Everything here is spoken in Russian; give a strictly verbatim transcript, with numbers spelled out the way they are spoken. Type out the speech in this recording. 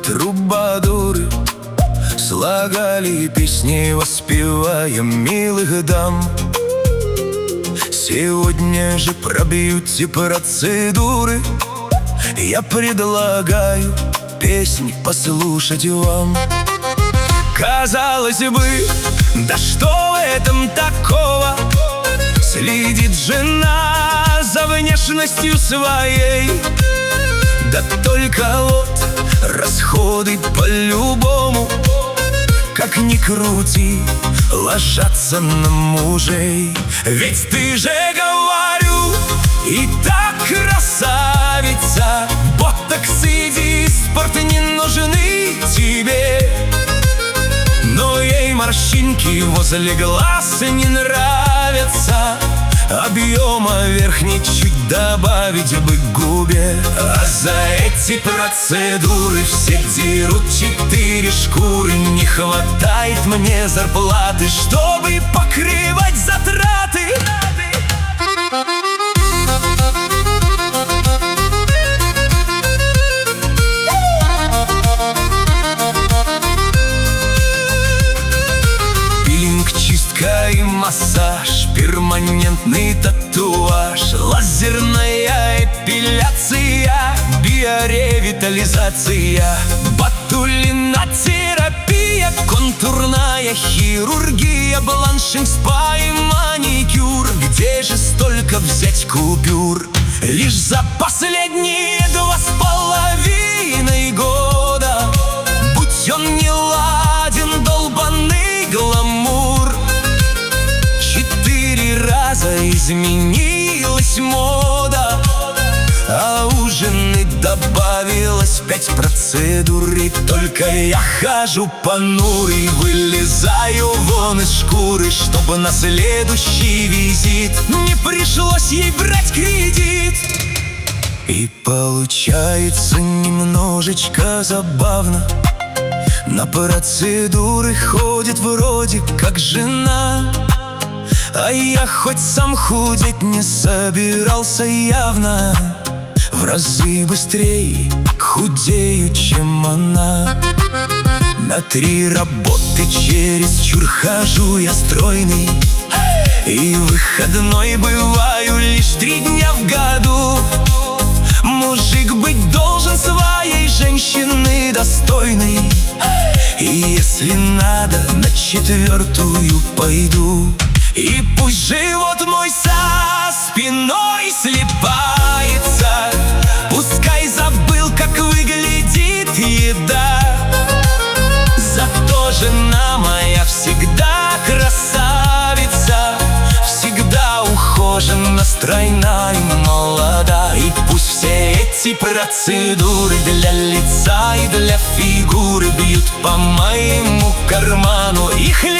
трубадуры слагали песни, воспевая милых дам. Сегодня же про бьюти-процедуры я предлагаю песни послушать вам. Казалось бы, да что в этом такого? Следит жена за внешностью своей. Да только вот расходы по-любому, как ни крути, ложатся на мужей. Ведь ты же, говорю, и так красавица, ботокс и диспорт не нужны тебе. Но ей морщинки возле глаз не нравятся, объема верхней чуть добавить бы к губе. А за эти процедуры все дерут четыре шкуры. Не хватает мне зарплаты, чтобы покрывать затраты. Пилинг, чистка и массаж, перманентный татуаж, лазерная эпиляция, биоревитализация, ботулинотерапия, контурная хирургия, бланшинг, спа и маникюр. Где же столько взять купюр? Лишь за последние два с половиной года, будь он не ладен, долбанный гламур. Четыре раза изменилась мода, а у жены добавилось пять процедур. И только я хожу понурый, вылезаю вон из шкуры, чтобы на следующий визит не пришлось ей брать кредит. И получается немножечко забавно. На процедуры ходит вроде как жена, а я хоть сам худеть не собирался явно. В разы быстрее худею, чем она. На три работы чересчур хожу я стройный, и выходной бываю лишь три дня в году. Мужик быть должен своей женщины достойной, и если надо, на четвертую пойду. И пусть живот мой со спиной слипается, пускай забыл, как выглядит еда. Зато жена моя всегда красавица, всегда ухожена, стройна и молода. И пусть все эти процедуры для лица и для фигуры бьют по моему карману, их